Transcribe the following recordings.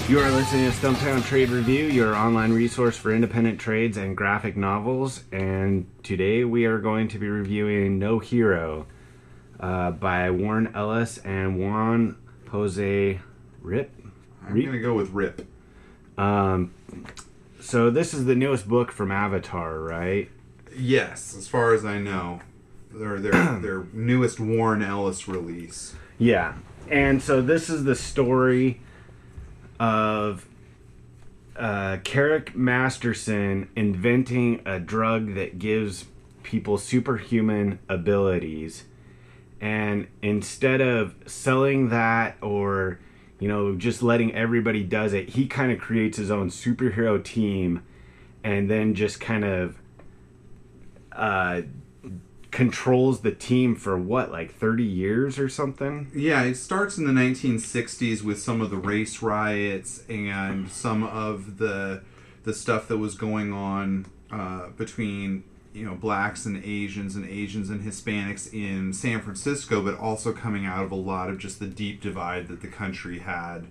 You are listening to Stumptown Trade Review, your online resource for independent trades and graphic novels. And today we are going to be reviewing No Hero by Warren Ellis and Juan Jose Rip. I'm going to go with Rip. So this is the newest book from Avatar, right? Yes, as far as I know. Their newest Warren Ellis release. Yeah. And so this is the story of Carrick Masterson inventing a drug that gives people superhuman abilities, and instead of selling that or just letting everybody does it, he kind of creates his own superhero team and then just kind of controls the team for 30 years or something? Yeah, it starts in the 1960s with some of the race riots and some of the stuff that was going on between blacks and Asians and Hispanics in San Francisco, but also coming out of a lot of just the deep divide that the country had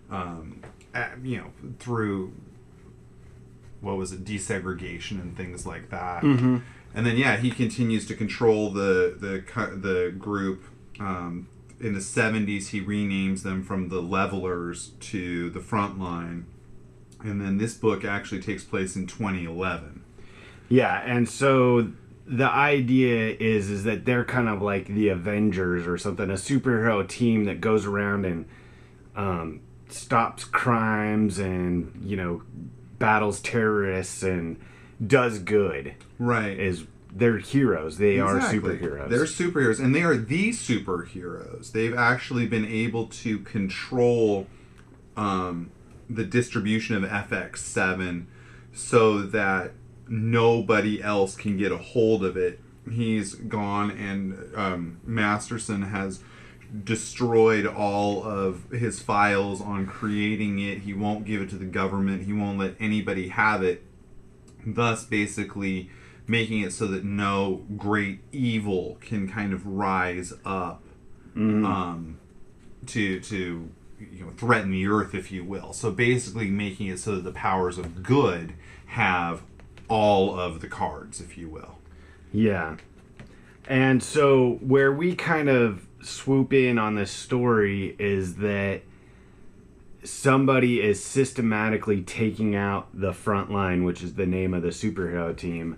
through desegregation and things like that. Mm-hmm. And then, he continues to control the group. In the 70s, he renames them from the Levelers to the Frontline. And then this book actually takes place in 2011. Yeah, and so the idea is that they're kind of like the Avengers or something, a superhero team that goes around and stops crimes and, battles terrorists and does good. Right. They're heroes. They Exactly. are superheroes. They're superheroes, and they are the superheroes. They've actually been able to control the distribution of FX7 so that nobody else can get a hold of it. He's gone, and Masterson has destroyed all of his files on creating it. He won't give it to the government. He won't let anybody have it, thus basically making it so that no great evil can kind of rise up to threaten the earth, if you will. So basically making it so that the powers of good have all of the cards, if you will. Yeah. And so where we kind of swoop in on this story is that somebody is systematically taking out the Frontline, which is the name of the superhero team,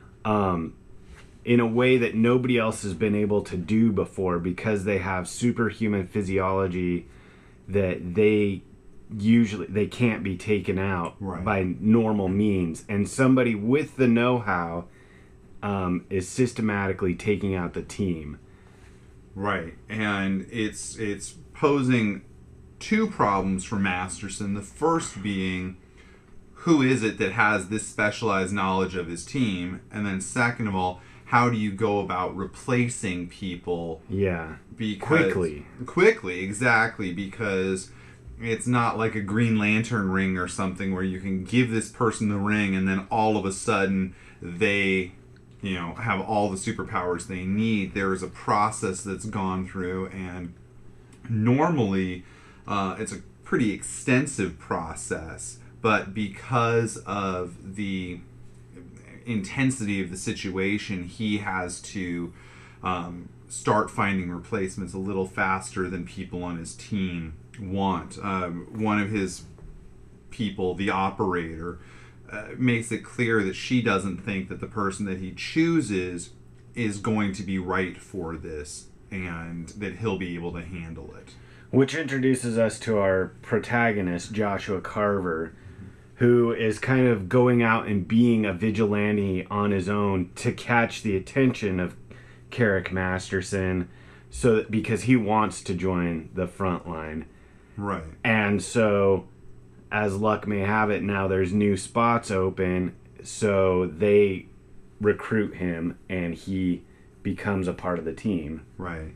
in a way that nobody else has been able to do before, because they have superhuman physiology that they can't be taken out by normal means. And somebody with the know-how is systematically taking out the team. Right. And it's posing two problems for Masterson. The first being, who is it that has this specialized knowledge of his team? And then second of all, how do you go about replacing people? Yeah. Quickly, exactly, because it's not like a Green Lantern ring or something where you can give this person the ring and then all of a sudden they have all the superpowers they need. There is a process that's gone through, and normally it's a pretty extensive process, but because of the intensity of the situation, he has to start finding replacements a little faster than people on his team want. One of his people, the operator, makes it clear that she doesn't think that the person that he chooses is going to be right for this, and that he'll be able to handle it. Which introduces us to our protagonist, Joshua Carver, who is kind of going out and being a vigilante on his own to catch the attention of Carrick Masterson, because he wants to join the Frontline. Right. And so, as luck may have it, now there's new spots open, so they recruit him and he becomes a part of the team. Right.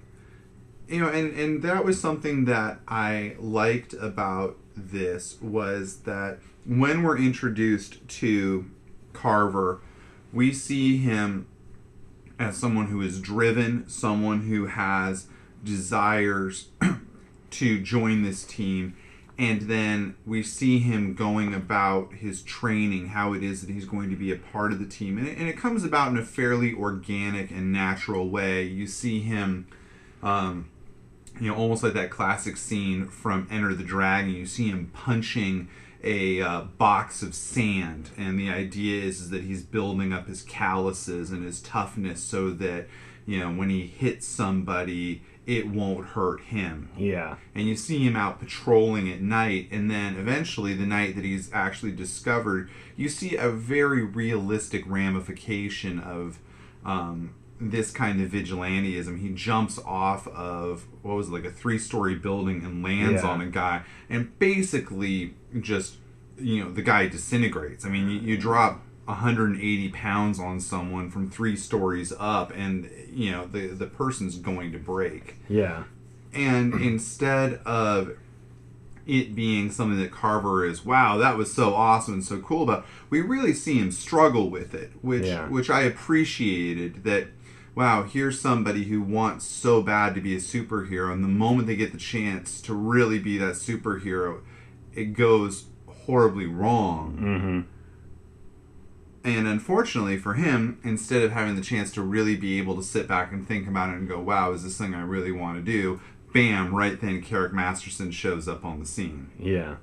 And that was something that I liked about this, was that when we're introduced to Carver, we see him as someone who is driven, someone who has desires to join this team, And then we see him going about his training, how it is that he's going to be a part of the team. And it comes about in a fairly organic and natural way. You see him, almost like that classic scene from Enter the Dragon. You see him punching a box of sand. And the idea is that he's building up his calluses and his toughness so that, when he hits somebody, it won't hurt him. Yeah. And you see him out patrolling at night, and then eventually the night that he's actually discovered, you see a very realistic ramification of this kind of vigilantism. He jumps off of, a 3-story building and lands on a guy, and basically just, the guy disintegrates. I mean, you drop 180 pounds on someone from 3 stories up, and the person's going to break. Yeah. And instead of it being something that Carver is, wow, that was so awesome and so cool about, we really see him struggle with it, which I appreciated. That, wow, here's somebody who wants so bad to be a superhero, and the moment they get the chance to really be that superhero, it goes horribly wrong. Mm-hmm. And unfortunately for him, instead of having the chance to really be able to sit back and think about it and go, wow, is this something I really want to do? Bam, right then Carrick Masterson shows up on the scene. Yeah.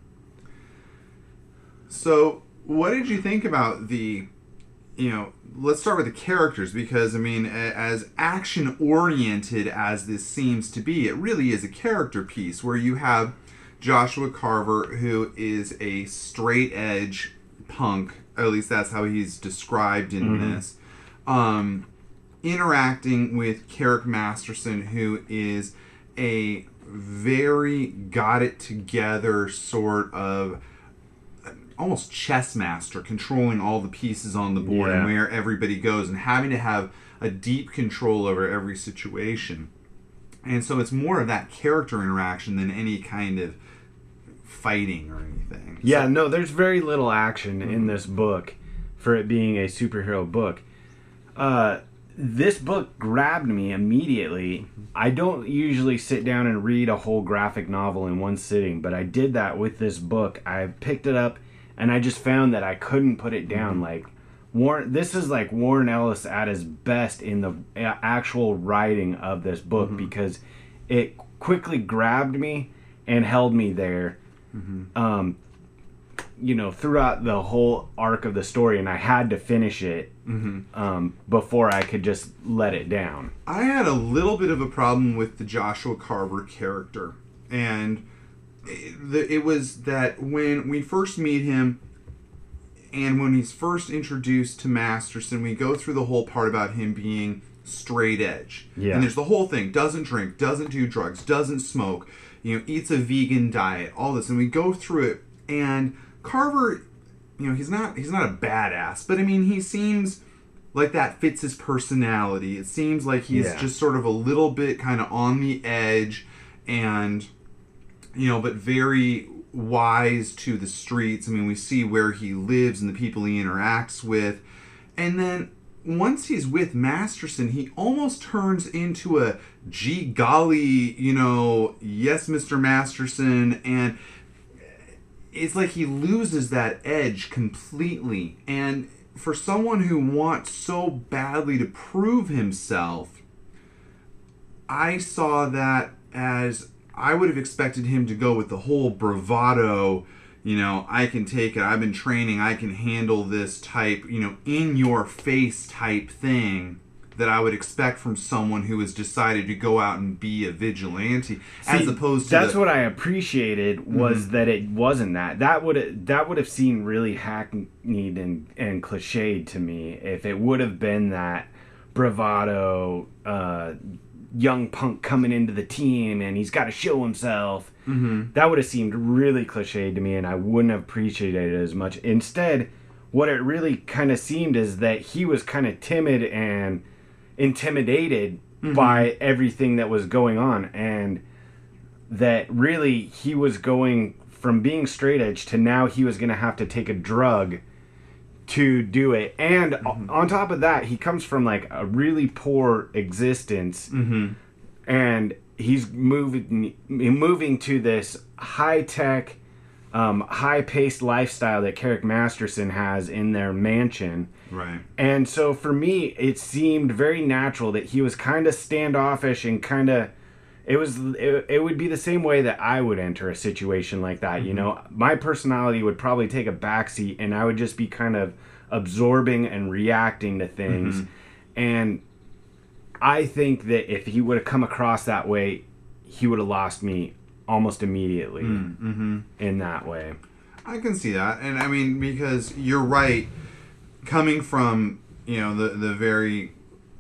So, what did you think about let's start with the characters, because, as action-oriented as this seems to be, it really is a character piece where you have Joshua Carver, who is a straight-edge punk. At least that's how he's described in this. Interacting with Carrick Masterson, who is a very got-it-together sort of almost chess master, controlling all the pieces on the board and where everybody goes, and having to have a deep control over every situation. And so it's more of that character interaction than any kind of fighting or anything. Yeah, no, there's very little action in this book for it being a superhero book. This book grabbed me immediately. I don't usually sit down and read a whole graphic novel in one sitting, but I did that with this book. I picked it up, and I just found that I couldn't put it down. Like, this is like Warren Ellis at his best in the actual writing of this book, because it quickly grabbed me and held me there. Throughout the whole arc of the story, and I had to finish it before I could just let it down. I had a little bit of a problem with the Joshua Carver character, and it was that when we first meet him, and when he's first introduced to Masterson, we go through the whole part about him being straight edge. Yeah. And there's the whole thing: doesn't drink, doesn't do drugs, doesn't smoke, eats a vegan diet, all this, and we go through it. And Carver, he's not a badass, but he seems like that fits his personality. It seems like he's just sort of a little bit kind of on the edge, and but very wise to the streets. We see where he lives and the people he interacts with, and then once he's with Masterson, he almost turns into a gee golly, yes, Mr. Masterson, and it's like he loses that edge completely. And for someone who wants so badly to prove himself, I saw that as I would have expected him to go with the whole bravado, I can take it, I've been training, I can handle this type, in your face type thing that I would expect from someone who has decided to go out and be a vigilante. As opposed to that's what I appreciated was that it wasn't that. That would have seemed really hackneyed and cliched to me if it would have been that bravado young punk coming into the team and he's got to show himself. That would have seemed really cliched to me, and I wouldn't have appreciated it as much. Instead, what it really kind of seemed is that he was kind of timid and intimidated by everything that was going on, and that really he was going from being straight edge to now he was going to have to take a drug to do it. And on top of that, he comes from like a really poor existence, and he's moving to this high-tech high-paced lifestyle that Carrick Masterson has in their mansion. Right. And so for me, it seemed very natural that he was kind of standoffish and kind of... It would be the same way that I would enter a situation like that, you know? My personality would probably take a backseat, and I would just be kind of absorbing and reacting to things. And I think that if he would have come across that way, he would have lost me almost immediately in that way. I can see that. And I mean, because you're right, coming from, you know, the very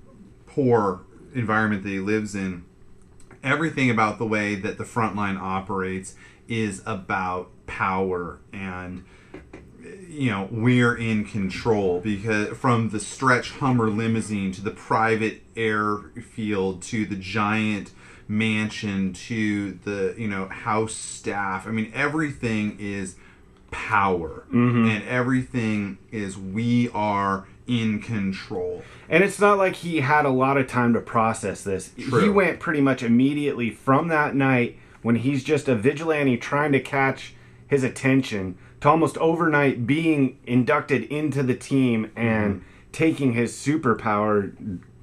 poor environment that he lives in, everything about the way that the front line operates is about power, and you know, we're in control, because from the stretch Hummer limousine to the private airfield to the giant mansion to the, you know, house staff, I mean, everything is power, and everything is, we are in control. And it's not like he had a lot of time to process this. True. He went pretty much immediately from that night, when he's just a vigilante trying to catch his attention, to almost overnight being inducted into the team and taking his superpower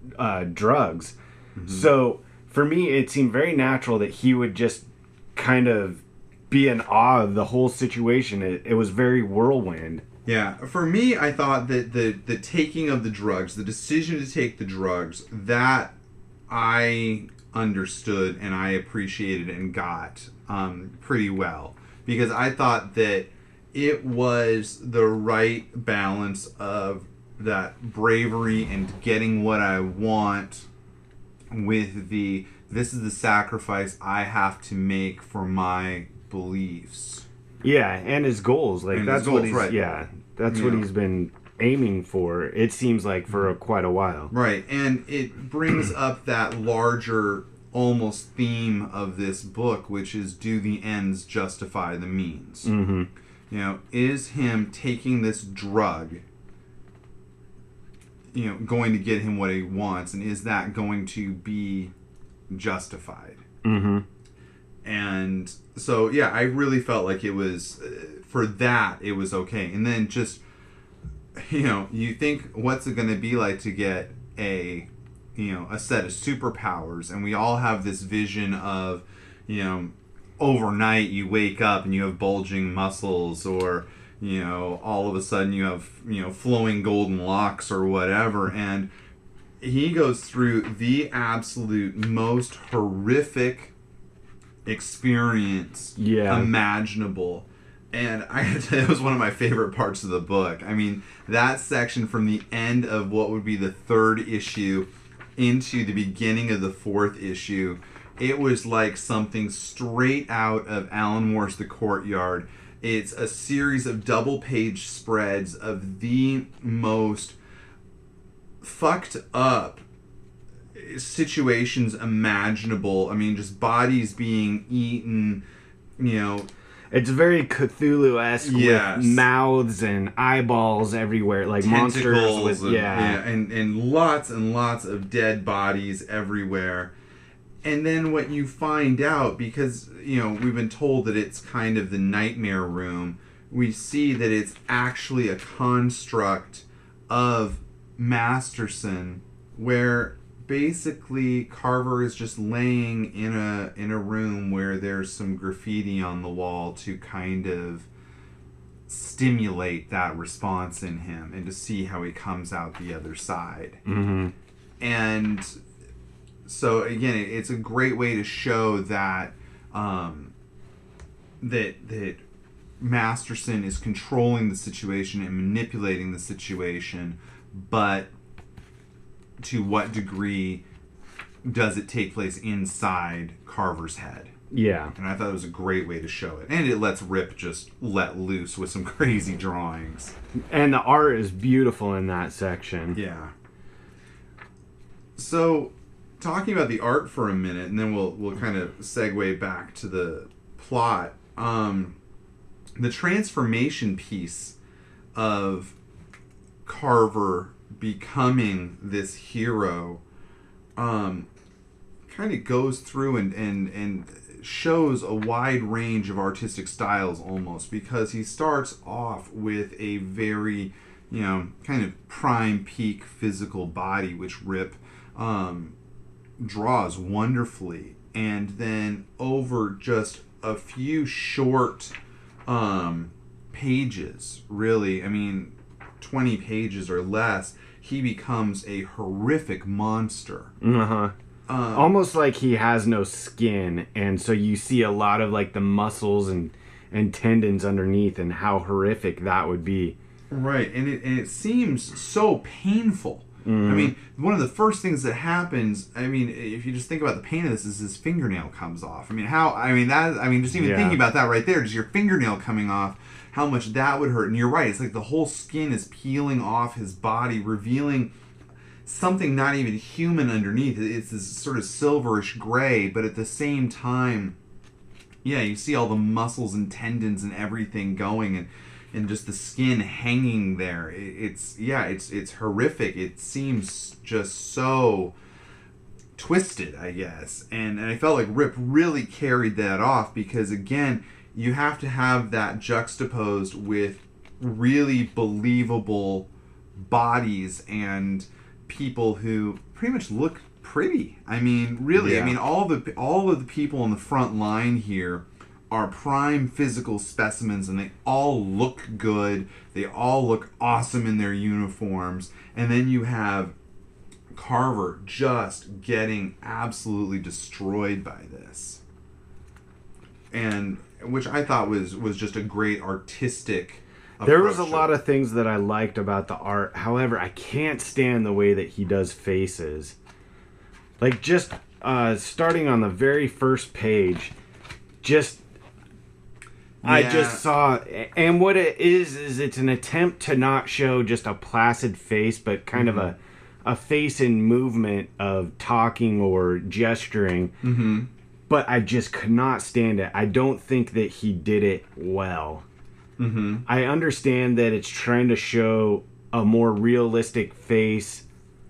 drugs. So for me, it seemed very natural that he would just kind of be in awe of the whole situation. It was very whirlwind. Yeah, for me, I thought that the taking of the drugs, the decision to take the drugs, that I understood and I appreciated and got pretty well. Because I thought that it was the right balance of that bravery and getting what I want with this is the sacrifice I have to make for my beliefs. Yeah, and his goals. Like, And that's his goals, what he's right. that's what he's been aiming for, it seems like, for quite a while. Right, and it brings up that larger almost theme of this book, which is, do the ends justify the means? You know, is him taking this drug, you know, going to get him what he wants, and is that going to be justified? And so, yeah, I really felt like it was, for that, it was okay. And then just, you know, you think, what's it going to be like to get a set of superpowers? And we all have this vision of, you know, overnight you wake up and you have bulging muscles, or, you know, all of a sudden you have, you know, flowing golden locks or whatever. And he goes through the absolute most horrific experience imaginable. And I had to, it was one of my favorite parts of the book. I mean, that section from the end of what would be the 3rd issue into the beginning of the 4th issue, it was like something straight out of Alan Moore's The Courtyard. It's a series of double-page spreads of the most fucked up situations imaginable. I mean, just bodies being eaten, you know. It's very Cthulhu-esque, with mouths and eyeballs everywhere, like monsters with, and lots of dead bodies everywhere. And then what you find out, because, you know, we've been told that it's kind of the nightmare room, we see that it's actually a construct of Masterson, where basically Carver is just laying in a room where there's some graffiti on the wall to kind of stimulate that response in him and to see how he comes out the other side. And so again, it's a great way to show that that Masterson is controlling the situation and manipulating the situation, but to what degree does it take place inside Carver's head? Yeah. And I thought it was a great way to show it. And it lets Rip just let loose with some crazy drawings. And the art is beautiful in that section. Yeah. So, talking about the art for a minute, and then we'll kind of segue back to the plot. The transformation piece of Carver becoming this hero kind of goes through and shows a wide range of artistic styles almost, because he starts off with a very, kind of prime peak physical body, which Rip draws wonderfully. And then over just a few short pages, really, 20 pages or less, he becomes a horrific monster. Uh-huh. Almost like he has no skin, and so you see a lot of like the muscles and tendons underneath, and how horrific that would be. Right, and it seems so painful. One of the first things that happens, if you just think about the pain of this, is his fingernail comes off. Just even thinking about that right there, just your fingernail coming off, how much that would hurt. And you're right, it's like the whole skin is peeling off his body, revealing something not even human underneath. It's this sort of silverish gray, but at the same time, you see all the muscles and tendons and everything going, and just the skin hanging there. It's horrific. It seems just so twisted, I guess. And I felt like Rip really carried that off, because again, you have to have that juxtaposed with really believable bodies and people who pretty much look pretty. Really. Yeah. All of the people on the front line here are prime physical specimens, and they all look good. They all look awesome in their uniforms. And then you have Carver just getting absolutely destroyed by this, and which I thought was just a great artistic approach. There was a lot of things that I liked about the art. However, I can't stand the way that he does faces. Like, just starting on the very first page, I just saw, and what it is it's an attempt to not show just a placid face, but kind of a face in movement of talking or gesturing. Mm-hmm. But I just could not stand it. I don't think that he did it well. Mm-hmm. I understand that it's trying to show a more realistic face.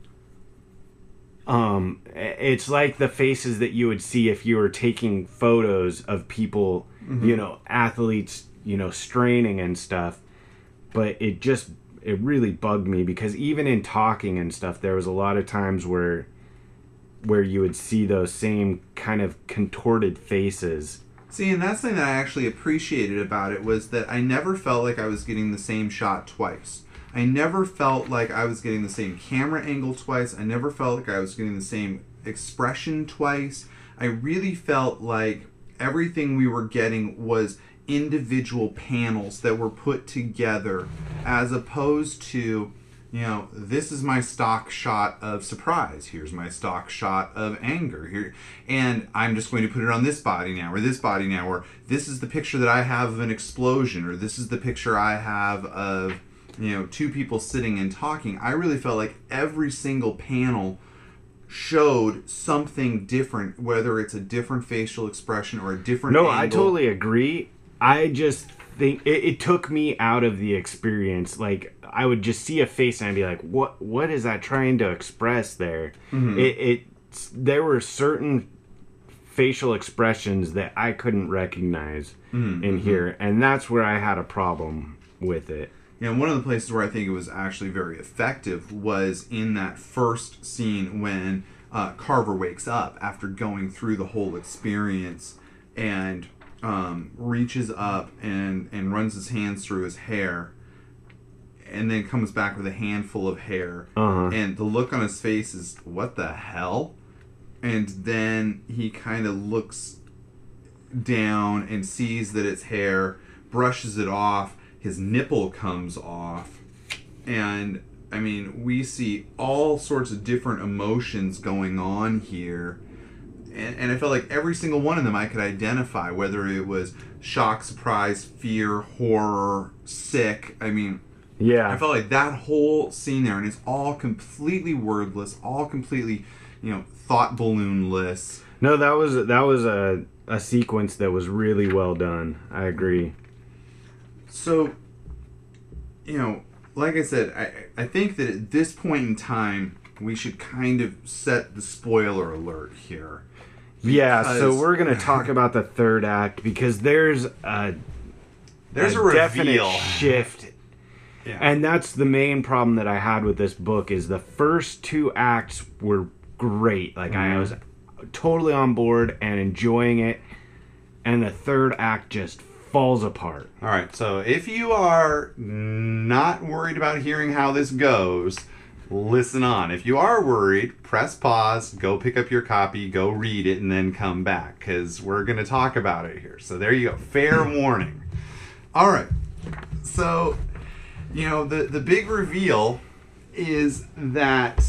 It's like the faces that you would see if you were taking photos of people, athletes, straining and stuff. But it really bugged me, because even in talking and stuff, there was a lot of times where you would see those same kind of contorted faces. See, and that's something that I actually appreciated about it, was that I never felt like I was getting the same shot twice. I never felt like I was getting the same camera angle twice. I never felt like I was getting the same expression twice. I really felt like everything we were getting was individual panels that were put together, as opposed to, this is my stock shot of surprise. Here's my stock shot of anger here, and I'm just going to put it on this body now, or this body now, or this is the picture that I have of an explosion, or this is the picture I have of, two people sitting and talking. I really felt like every single panel showed something different, whether it's a different facial expression or a different angle. I totally agree. I just think it took me out of the experience. Like, I would just see a face and I'd be like, what is that trying to express there? Mm-hmm. There were certain facial expressions that I couldn't recognize in here, and that's where I had a problem with it. One of the places where I think it was actually very effective was in that first scene when Carver wakes up after going through the whole experience, and reaches up and runs his hands through his hair, and then comes back with a handful of hair. And the look on his face is, what the hell? And then he kind of looks down and sees that it's hair, brushes it off, his nipple comes off, and we see all sorts of different emotions going on here. And I felt like every single one of them I could identify, whether it was shock, surprise, fear, horror, sick. I felt like that whole scene there, and it's all completely wordless, all completely, thought balloonless. No, that was a sequence that was really well done. I agree. So, like I said, I think that at this point in time, we should kind of set the spoiler alert here. Yeah, so Because we're going to talk about the third act because there's a definite reveal. shift. Yeah. And that's the main problem that I had with this book is the first two acts were great. Like I was totally on board and enjoying it. And the third act just falls apart. All right, so if you are not worried about hearing how this goes, listen on. If you are worried, press pause, go pick up your copy, go read it, and then come back, because we're going to talk about it here. So there you go. Fair warning. All right, so, the big reveal is that,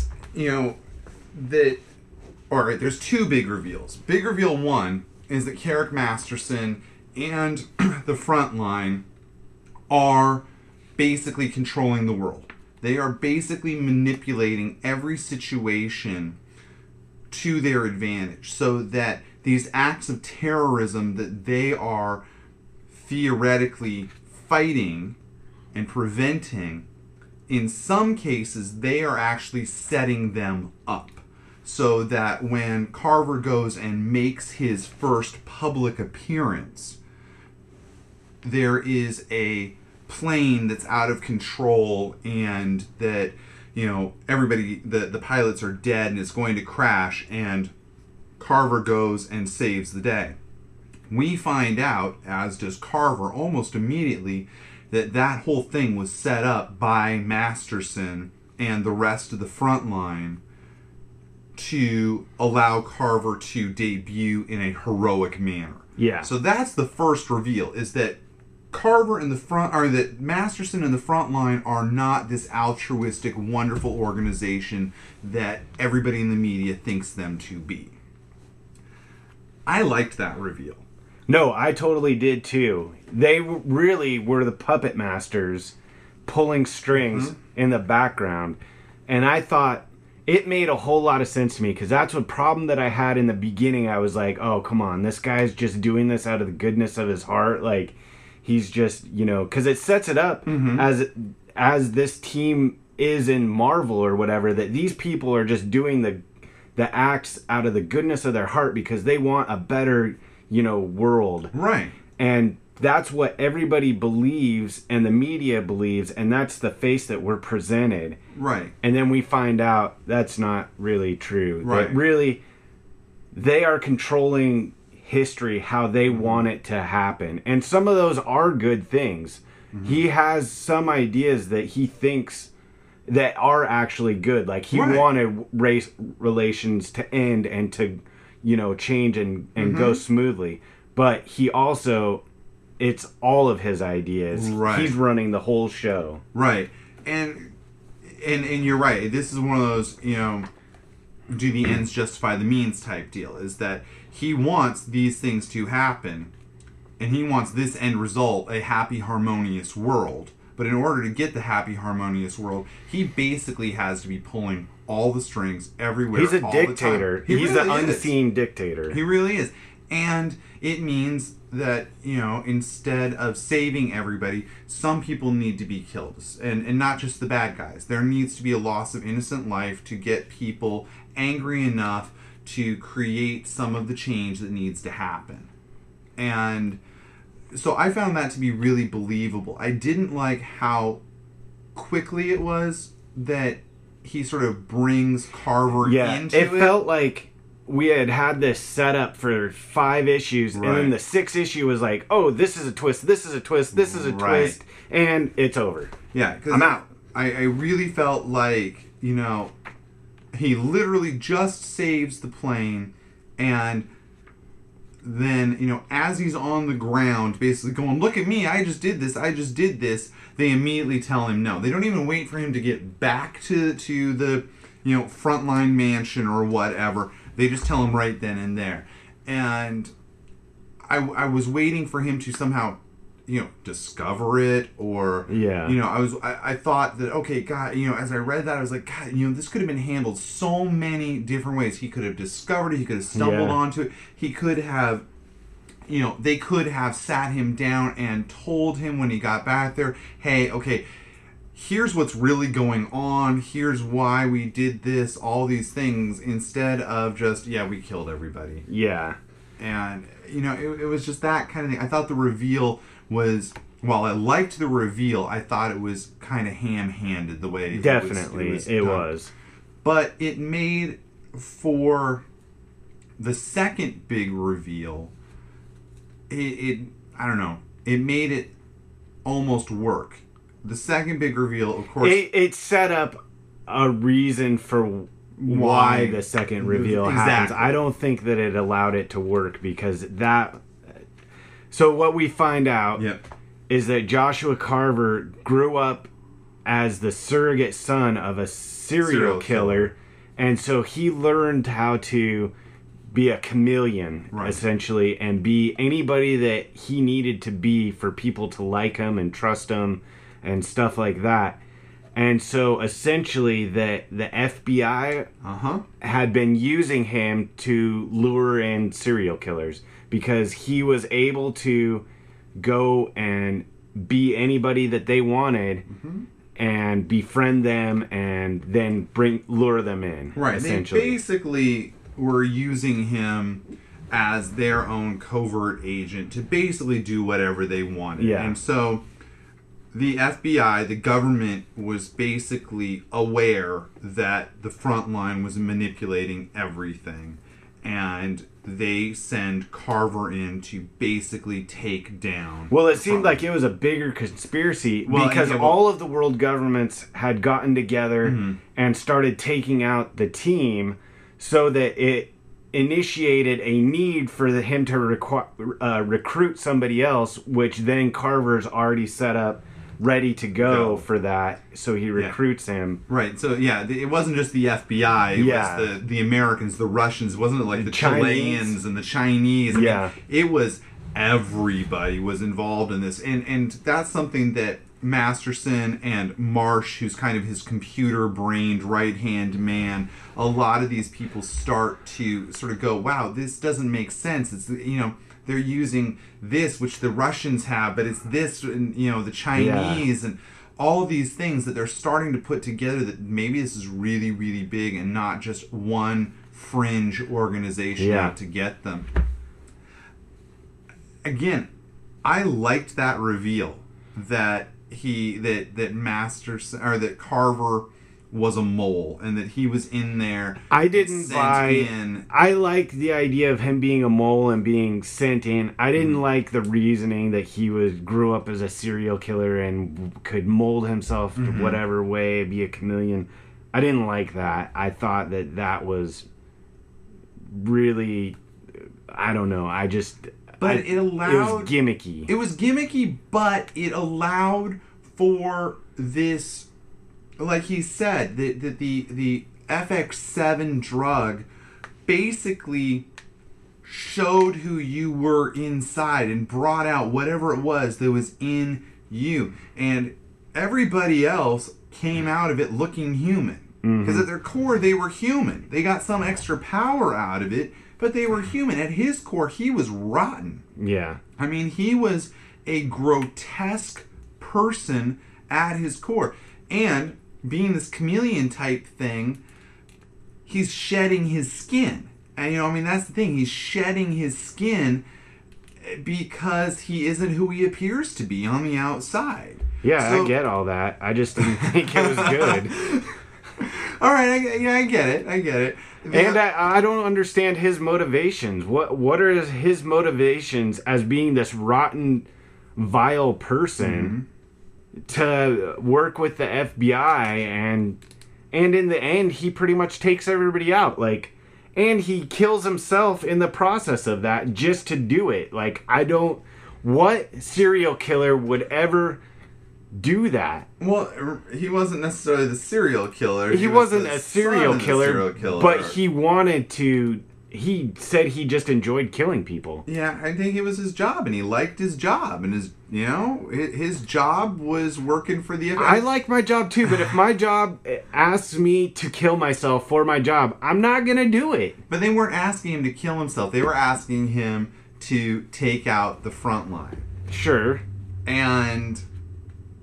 all right, there's two big reveals. Big reveal one is that Carrick Masterson and the front line are basically controlling the world. They are basically manipulating every situation to their advantage so that these acts of terrorism that they are theoretically fighting and preventing, in some cases, they are actually setting them up. So that when Carver goes and makes his first public appearance, there is a plane that's out of control and that, everybody, the pilots are dead and it's going to crash, and Carver goes and saves the day. We find out, as does Carver almost immediately, that whole thing was set up by Masterson and the rest of the front line to allow Carver to debut in a heroic manner. Yeah. So that's the first reveal, is that Carver in the front, or that Masterson and the front line are not this altruistic, wonderful organization that everybody in the media thinks them to be. I liked that reveal. No, I totally did too. They really were the puppet masters pulling strings in the background. And I thought it made a whole lot of sense to me because that's a problem that I had in the beginning. I was like, oh, come on, this guy's just doing this out of the goodness of his heart. Like, he's just, because it sets it up as this team is in Marvel or whatever, that these people are just doing the acts out of the goodness of their heart because they want a better world. Right. And that's what everybody believes and the media believes, and that's the face that we're presented. Right. And then we find out that's not really true. Right. That really, they are controlling history how they want it to happen. And some of those are good things. He has some ideas that he thinks that are actually good. Like he wanted race relations to end and to change and go smoothly. But he also, it's all of his ideas. Right. He's running the whole show. Right. And you're right. This is one of those, do the ends justify the means type deal. Is that he wants these things to happen, and he wants this end result, a happy, harmonious world. But in order to get the happy, harmonious world, he basically has to be pulling all the strings everywhere. He's a all dictator. The time. He's really an unseen dictator. He really is. And it means that, instead of saving everybody, some people need to be killed. And not just the bad guys. There needs to be a loss of innocent life to get people angry enough to create some of the change that needs to happen. And so I found that to be really believable. I didn't like how quickly it was that he sort of brings Carver into it. It felt like we had this set up for 5 issues, and then the 6th issue was like, oh, this is a twist, this is a twist, this is a twist, and it's over. Yeah, because I'm out. I really felt like, he literally just saves the plane, and then, as he's on the ground, basically going, look at me, I just did this, they immediately tell him no. They don't even wait for him to get back to the, frontline mansion or whatever. They just tell him right then and there. And I was waiting for him to somehow, discover it, or, I thought that, okay, God, as I read that, I was like, God, this could have been handled so many different ways. He could have discovered it. He could have stumbled onto it. He could have, they could have sat him down and told him when he got back there, hey, okay, here's what's really going on, here's why we did this, all these things, instead of just, yeah, we killed everybody. Yeah. And, you know, it was just that kind of thing. I thought the reveal was, while I liked the reveal, I thought it was kind of ham-handed the way Definitely, it was. But it made for the second big reveal, it I don't know, it made it almost work. The second big reveal, of course... It set up a reason for why the second reveal happens. I don't think that it allowed it to work because that... So what we find out is that Joshua Carver grew up as the surrogate son of a serial killer. And so he learned how to be a chameleon, essentially, and be anybody that he needed to be for people to like him and trust him and stuff like that. And so essentially the FBI had been using him to lure in serial killers because he was able to go and be anybody that they wanted and befriend them and then lure them in. Right. Essentially. They basically were using him as their own covert agent to basically do whatever they wanted. Yeah. And so the FBI, the government, was basically aware that the front line was manipulating everything. And they send Carver in to basically take down... Well, it seemed like it was a bigger conspiracy because all of the world governments had gotten together and started taking out the team so that it initiated a need for him to recruit somebody else, which then Carver's already set up ready to go for that, so he recruits him. Right, so it wasn't just the FBI, it was the Americans, the Russians, wasn't it like the Chileans and the Chinese? I mean, it was everybody was involved in this, and that's something that Masterson and Marsh, who's kind of his computer-brained right-hand man, a lot of these people start to sort of go, wow, this doesn't make sense. It's, you know, they're using this, which the Russians have, but it's this, and, you know, the Chinese, and all these things that they're starting to put together that maybe this is really, really big and not just one fringe organization out to get them. Again, I liked that reveal that that Carver was a mole and that he was in there. I didn't buy. I liked the idea of him being a mole and being sent in. I didn't like the reasoning that he grew up as a serial killer and could mold himself to whatever way, be a chameleon. I didn't like that. I thought that was really, I don't know. But it allowed... It was gimmicky. It was gimmicky, but it allowed for this, like he said, that the FX7 drug basically showed who you were inside and brought out whatever it was that was in you. And everybody else came out of it looking human. Because at their core, they were human. They got some extra power out of it, but they were human. At his core, he was rotten. Yeah. I mean, he was a grotesque person at his core. And being this chameleon type thing, he's shedding his skin. And, you know, I mean, that's the thing. He's shedding his skin because he isn't who he appears to be on the outside. Yeah, I get all that. I just didn't think it was good. All right, I get it. And I don't understand his motivations. What are his motivations as being this rotten, vile person to work with the FBI and in the end he pretty much takes everybody out, like, and he kills himself in the process of that just to do it. Like, what serial killer would ever do that? Well, he wasn't necessarily the serial killer. He wasn't a serial killer, but he wanted to. He said he just enjoyed killing people. Yeah, I think it was his job, and he liked his job, and his job was working for the FBI. I like my job too, but if my job asks me to kill myself for my job, I'm not gonna do it. But they weren't asking him to kill himself. They were asking him to take out the front line. Sure. And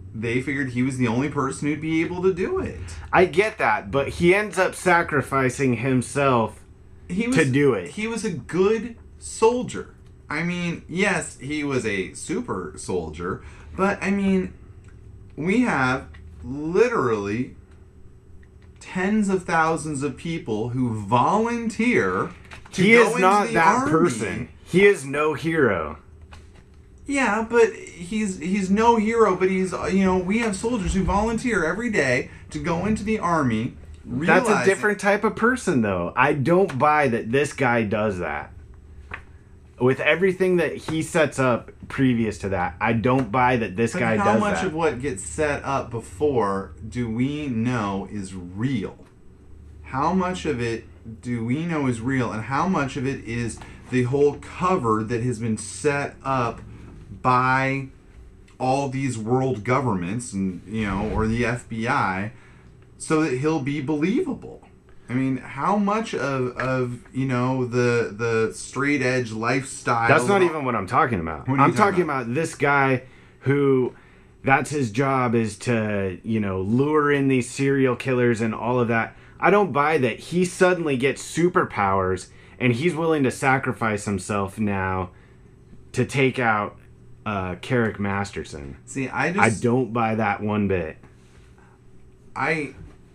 they figured he was the only person who'd be able to do it. I get that, but he ends up sacrificing himself to do it. He was a good soldier. I mean, yes, he was a super soldier, but I mean, we have literally tens of thousands of people who volunteer to He go is into not the that army. person. He is no hero. Yeah, but he's no hero, but he's, we have soldiers who volunteer every day to go into the army. That's a different type of person, though. I don't buy that this guy does that. With everything that he sets up previous to that, I don't buy that this guy does that. How much of what gets set up before do we know is real? How much of it do we know is real, and how much of it is the whole cover that has been set up by all these world governments and, or the FBI so that he'll be believable? I mean, how much of the straight edge lifestyle? That's not even what I'm talking about. I'm talking about this guy who, that's his job, is to, lure in these serial killers and all of that. I don't buy that he suddenly gets superpowers and he's willing to sacrifice himself now to take out Carrick Masterson. See, I don't buy that one bit. I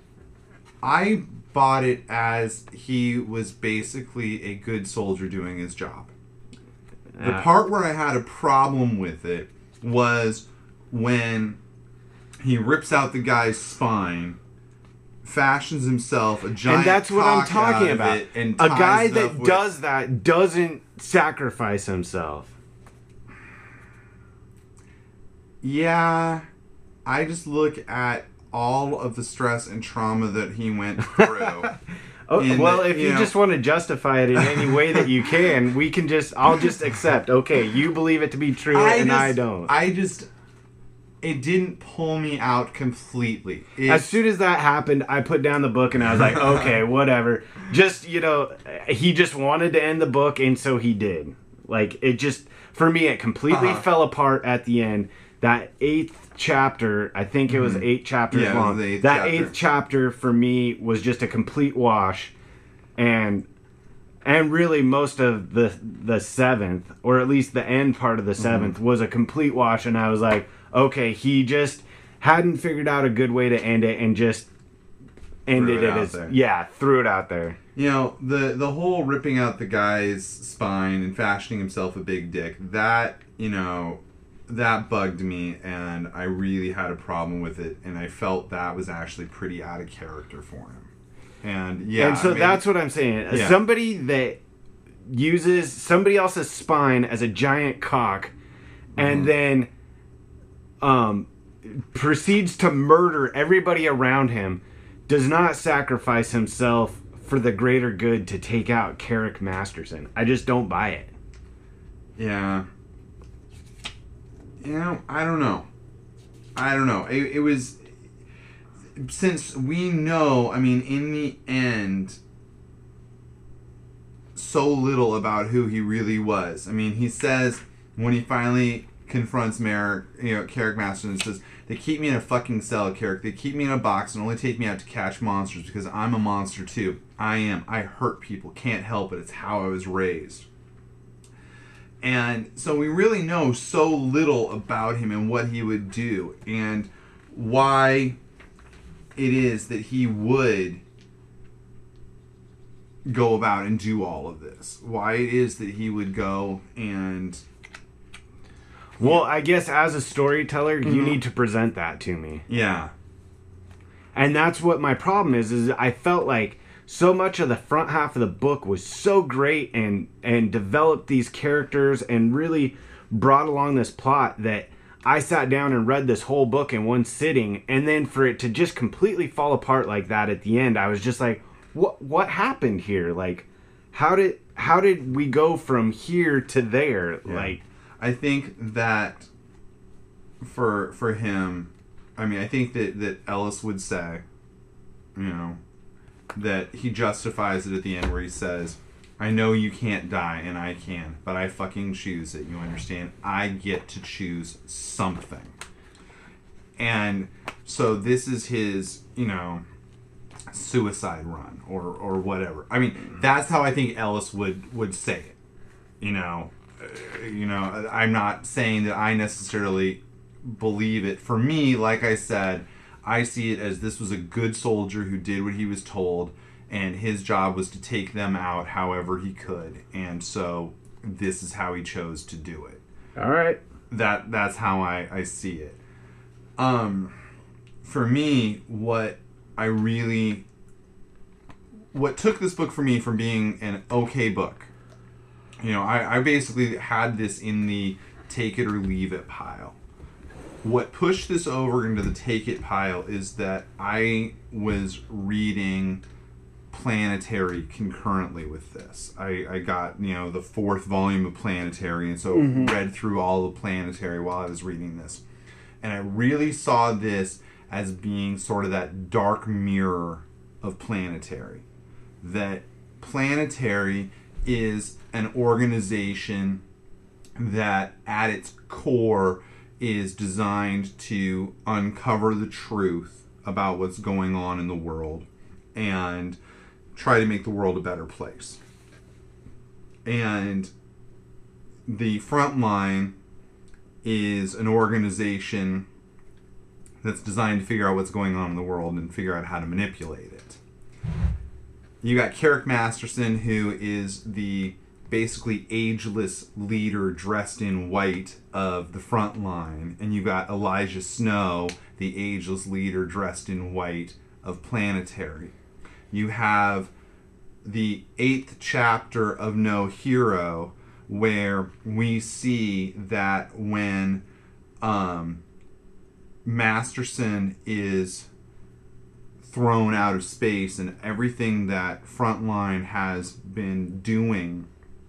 bought it as he was basically a good soldier doing his job. The part where I had a problem with it was when he rips out the guy's spine, fashions himself a giant and that's what I'm cock talking out of about. it, and A ties guy it up that with- does that doesn't sacrifice himself. Yeah, I just look at all of the stress and trauma that he went through. If you just want to justify it in any way that you can, I'll just accept. Okay, you believe it to be true, I don't. It didn't pull me out completely. As soon as that happened, I put down the book and I was like, okay, whatever. Just, he just wanted to end the book, and so he did. Like, it just, for me, it completely fell apart at the end. That 8th chapter, I think it was 8 chapters long. That 8th chapter for me was just a complete wash, and really most of the 7th, or at least the end part of the 7th, was a complete wash. And I was like, okay, he just hadn't figured out a good way to end it, and just ended it as threw it out there. The whole ripping out the guy's spine and fashioning himself a big dick, that that bugged me, and I really had a problem with it, and I felt that was actually pretty out of character for him. And so that's what I'm saying. Yeah. Somebody that uses somebody else's spine as a giant cock, and then proceeds to murder everybody around him, does not sacrifice himself for the greater good to take out Carrick Masterson. I just don't buy it. Yeah. I don't know. It was, since we know, in the end, so little about who he really was. He says, when he finally confronts Carrick Masterson, says, they keep me in a fucking cell, Carrick. They keep me in a box and only take me out to catch monsters because I'm a monster too. I am. I hurt people. Can't help it. It's how I was raised. And so we really know so little about him and what he would do and why it is that he would go about and do all of this. Why it is that he would go and... Well, I guess as a storyteller, you need to present that to me. Yeah. And that's what my problem is I felt like so much of the front half of the book was so great and developed these characters and really brought along this plot that I sat down and read this whole book in one sitting, and then for it to just completely fall apart like that at the end, I was just like, what happened here? Like, how did we go from here to there? Yeah. Like, I think that for him, I think that Ellis would say, that he justifies it at the end where he says, I know you can't die and I can, but I fucking choose it. You understand? I get to choose something. And so this is his, suicide run or whatever. I mean, that's how I think Ellis would say it. I'm not saying that I necessarily believe it. For me, like I said, I see it as this was a good soldier who did what he was told, and his job was to take them out however he could. And so this is how he chose to do it. All right. That's how I see it. For me, what took this book for me from being an okay book, I basically had this in the take it or leave it pile. What pushed this over into the take it pile is that I was reading Planetary concurrently with this. I got, the 4th volume of Planetary, and so read through all of Planetary while I was reading this. And I really saw this as being sort of that dark mirror of Planetary. That Planetary is an organization that at its core is designed to uncover the truth about what's going on in the world and try to make the world a better place. And the Frontline is an organization that's designed to figure out what's going on in the world and figure out how to manipulate it. You got Carrick Masterson, who is the basically ageless leader dressed in white of the Frontline, and you got Elijah Snow, the ageless leader dressed in white of Planetary. You have the 8th chapter of No Hero, where we see that when Masterson is thrown out of space and everything that Frontline has been doing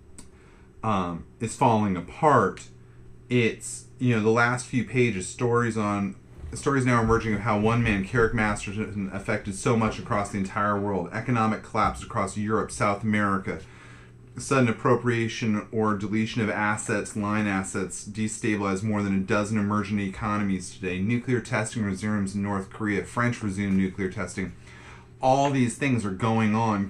is falling apart, it's, the last few pages, stories now emerging of how one man, Carrick Masterson, affected so much across the entire world. Economic collapse across Europe, South America, sudden appropriation or deletion of assets, line assets, destabilized more than a dozen emerging economies today. Nuclear testing resumes in North Korea. French resumed nuclear testing. All these things are going on,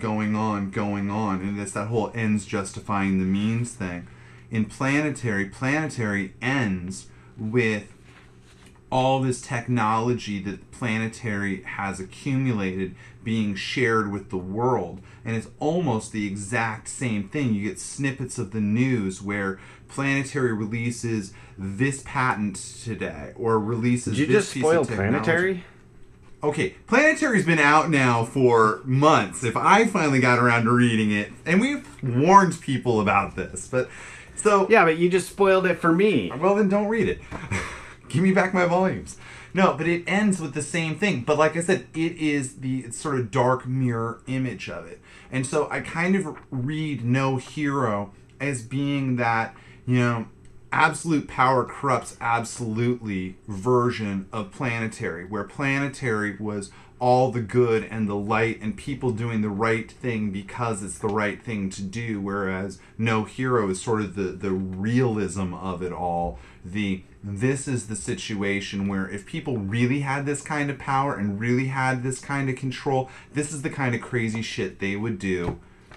and it's that whole ends justifying the means thing. In Planetary ends with all this technology that Planetary has accumulated being shared with the world. And it's almost the exact same thing. You get snippets of the news where Planetary releases this patent today, or releases Did you this just piece spoil of technology. Planetary? Okay, Planetary's been out now for months. If I finally got around to reading it, and we've warned people about this, but so... Yeah, but you just spoiled it for me. Well, then don't read it. Give me back my volumes. No, but it ends with the same thing. But like I said, it is the sort of dark mirror image of it. And so I kind of read No Hero as being that, absolute power corrupts absolutely version of Planetary, where Planetary was all the good and the light and people doing the right thing because it's the right thing to do, whereas No Hero is sort of the realism of it all. This is the situation where if people really had this kind of power and really had this kind of control, this is the kind of crazy shit they would do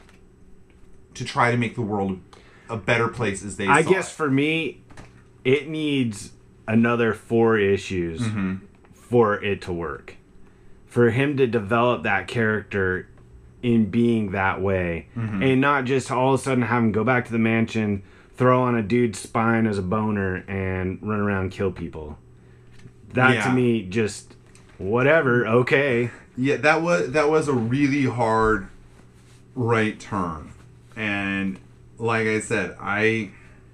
to try to make the world a better place as they saw it. I guess for me, it needs another 4 issues for it to work. For him to develop that character in being that way, and not just all of a sudden have him go back to the mansion, throw on a dude's spine as a boner, and run around and kill people. That to me, just whatever, okay. Yeah, that was a really hard right turn. And like I said, I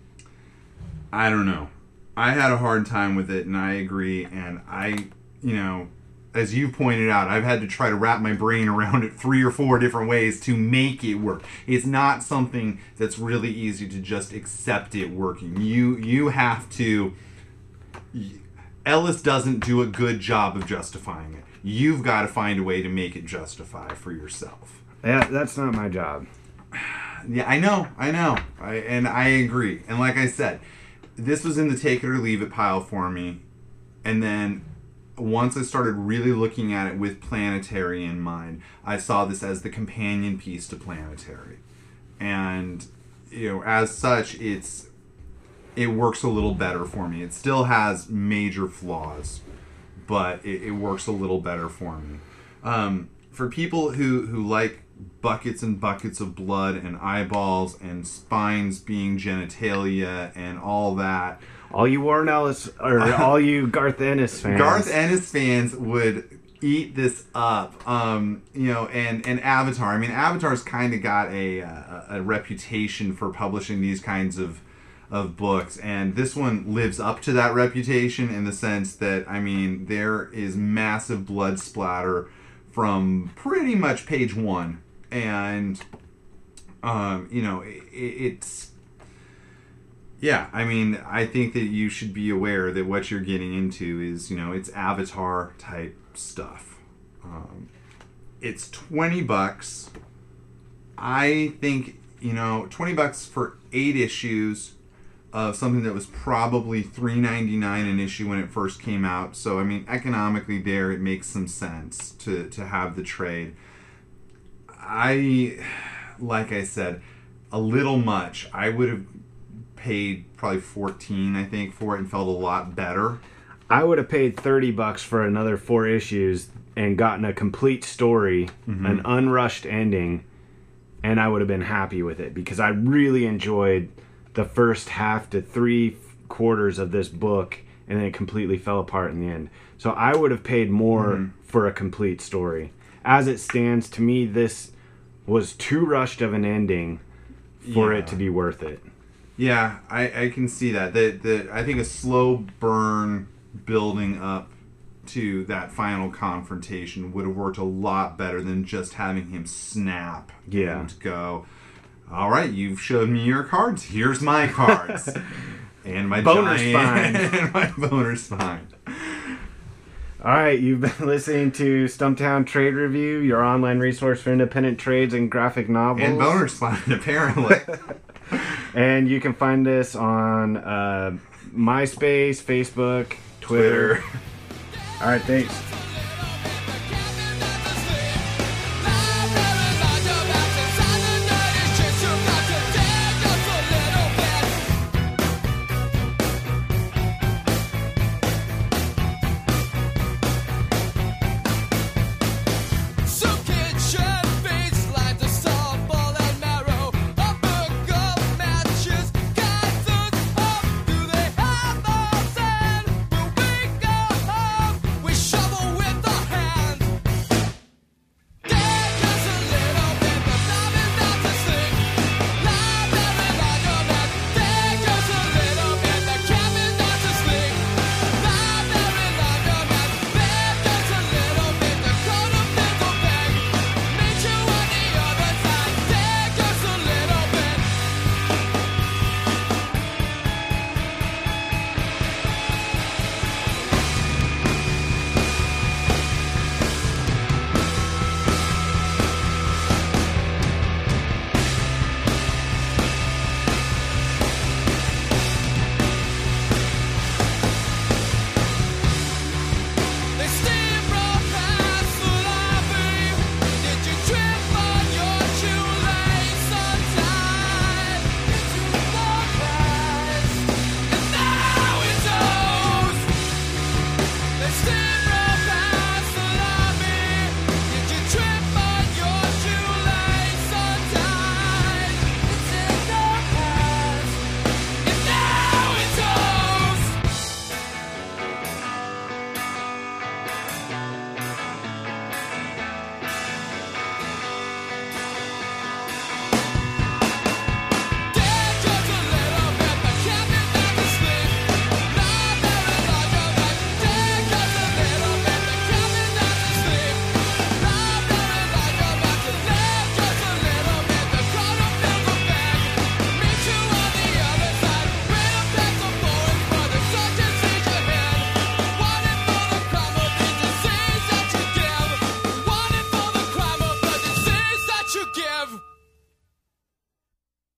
don't know. I had a hard time with it, and I agree. And as you pointed out, I've had to try to wrap my brain around it 3 or 4 different ways to make it work. It's not something that's really easy to just accept it working. You have to... Ellis doesn't do a good job of justifying it. You've got to find a way to make it justify for yourself. Yeah, that's not my job. Yeah, I know. And I agree. And like I said, this was in the take it or leave it pile for me. And then once I started really looking at it with Planetary in mind, I saw this as the companion piece to Planetary. And, as such, it works a little better for me. It still has major flaws, but it works a little better for me. For people who like buckets and buckets of blood and eyeballs and spines being genitalia and all that, all you Warren Ellis or all you Garth Ennis fans, would eat this up. And Avatar. I mean, Avatar's kind of got a reputation for publishing these kinds of books, and this one lives up to that reputation in the sense that, I mean, there is massive blood splatter from pretty much page 1, and it's I mean, I think that you should be aware that what you're getting into is, it's Avatar type stuff. It's $20. I think, $20 for 8 issues of something that was probably $3.99 an issue when it first came out. So, I mean, economically there, it makes some sense to have the trade. Like I said, a little much. I would have paid probably $14, I think, for it and felt a lot better. I would have paid $30 for another 4 issues and gotten a complete story, an unrushed ending, and I would have been happy with it because I really enjoyed the first half to 3/4 of this book, and then it completely fell apart in the end. So I would have paid more for a complete story. As it stands, to me, this was too rushed of an ending for it to be worth it. Yeah, I can see that. I think a slow burn building up to that final confrontation would have worked a lot better than just having him snap and go, all right, you've showed me your cards. Here's my cards. And my boner spine. And my boner spine. All right, you've been listening to Stumptown Trade Review, your online resource for independent trades and graphic novels. And boner spine, apparently. And you can find us on MySpace, Facebook, Twitter. All right, thanks.